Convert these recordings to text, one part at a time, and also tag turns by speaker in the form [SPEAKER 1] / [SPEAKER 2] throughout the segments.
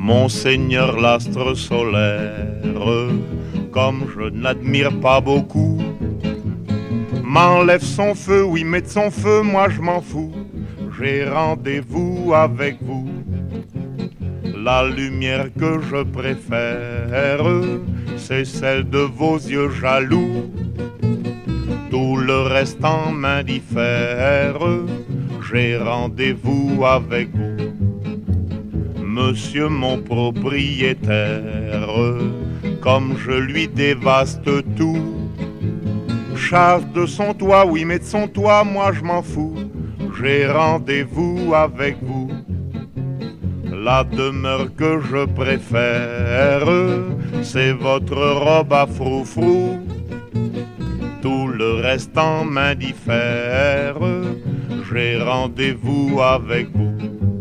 [SPEAKER 1] Monseigneur l'astre solaire, comme je n'admire pas beaucoup, m'enlève son feu, oui, met de son feu, moi je m'en fous. J'ai rendez-vous avec vous. La lumière que je préfère, c'est celle de vos yeux jaloux. Tout le reste en m'indiffère, j'ai rendez-vous avec vous. Monsieur mon propriétaire, comme je lui dévaste tout, chasse de son toit, oui mais de son toit, moi je m'en fous. J'ai rendez-vous avec vous. La demeure que je préfère, c'est votre robe à froufrou. Tout le reste en m'indiffère, j'ai rendez-vous avec vous.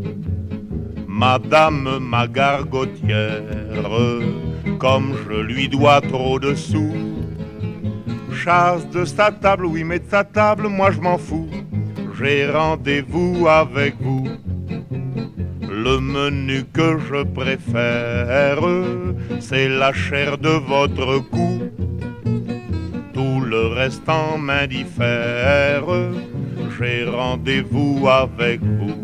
[SPEAKER 1] Madame ma gargotière, comme je lui dois trop de sous, chasse de sa table, oui mais de sa table, moi je m'en fous. J'ai rendez-vous avec vous. Le menu que je préfère, c'est la chair de votre cou. Tout le reste en m'indiffère, j'ai rendez-vous avec vous.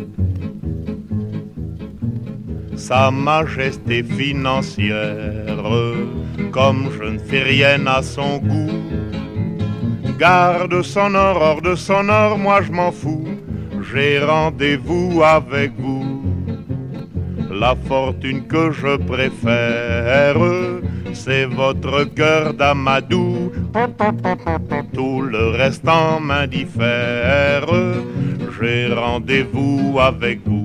[SPEAKER 1] Sa majesté financière, comme je ne fais rien à son goût, garde son or, hors de son or, moi je m'en fous. J'ai rendez-vous avec vous. La fortune que je préfère, c'est votre cœur d'amadou. Tout le reste en m'indiffère, j'ai rendez-vous avec vous.